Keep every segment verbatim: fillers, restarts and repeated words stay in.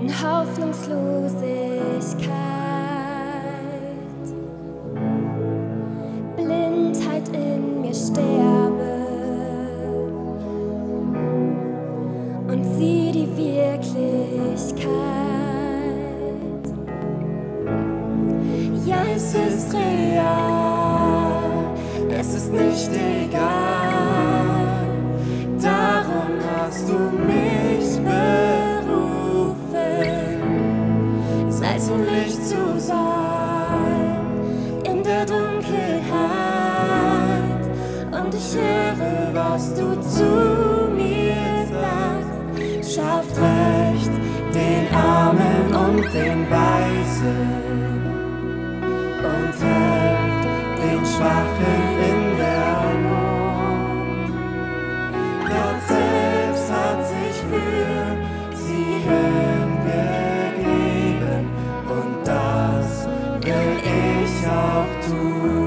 Hoffnungslosigkeit, Blindheit in mir sterbe und sieh die Wirklichkeit. Ja, es ist real, es ist nicht egal, darum hast du mich berufen, Salz und Licht zu sein in der Dunkelheit. Und ich höre, was du zu mir sagst, schafft Recht den Armen und den Weisen und hilft den Schwachen in der Not. Gott selbst hat sich für sie hingegeben und das will ich auch tun.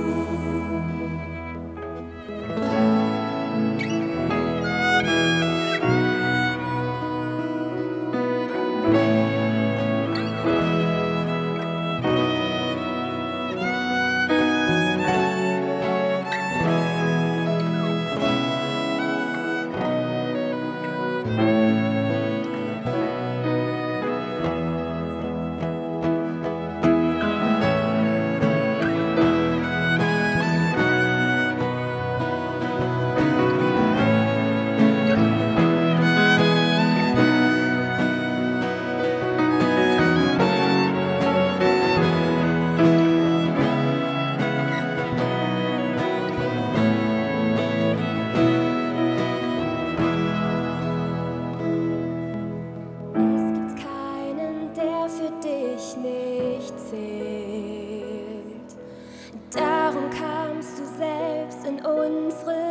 Nicht zählt. Darum kamst du selbst in unsere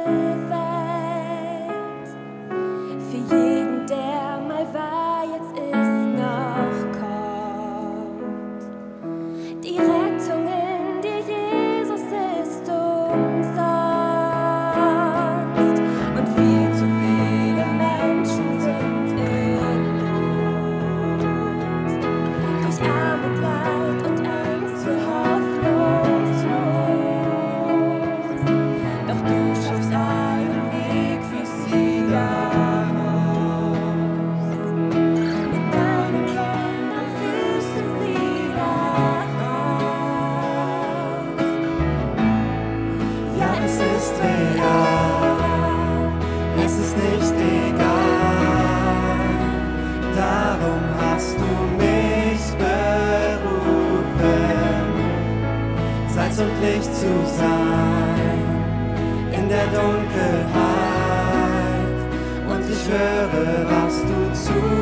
Welt. Für jeden, der mal war, jetzt ist noch kommt. Die Rettung in dir, Jesus, ist umsonst. Und viel zu viele Menschen sind in Not. Durch Armut, Leid und Angst für hoffnungslos. Doch du schaffst einen Weg für sie daraus. Mit deinen Kindern führst du sie daraus. Ja, es ist real, es ist nicht egal. Darum hast du mich berufen, Salz und Licht zu sein in der Dunkelheit. Und ich höre, was du zu